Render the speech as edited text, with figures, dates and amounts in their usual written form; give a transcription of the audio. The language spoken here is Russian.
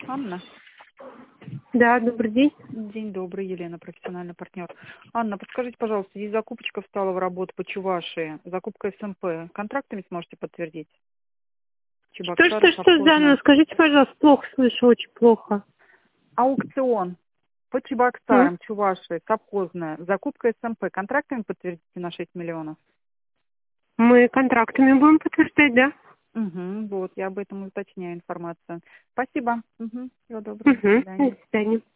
Анна. Да, добрый день. День добрый, Елена, профессиональный партнер. Анна, подскажите, пожалуйста, здесь закупочка встала в работу по Чувашии, закупка СМП. Контрактами сможете подтвердить? Чебоксары, Что совхозная. заново? Скажите, пожалуйста, плохо слышу, очень плохо. Аукцион по Чебоксарам, Чувашии, совхозная, закупка СМП. Контрактами подтвердите на 6 миллионов? Мы контрактами будем подтверждать, да? Угу, вот, я об этом и уточняю информацию. Спасибо. Угу, всего доброго, до Угу. До свидания. свидания.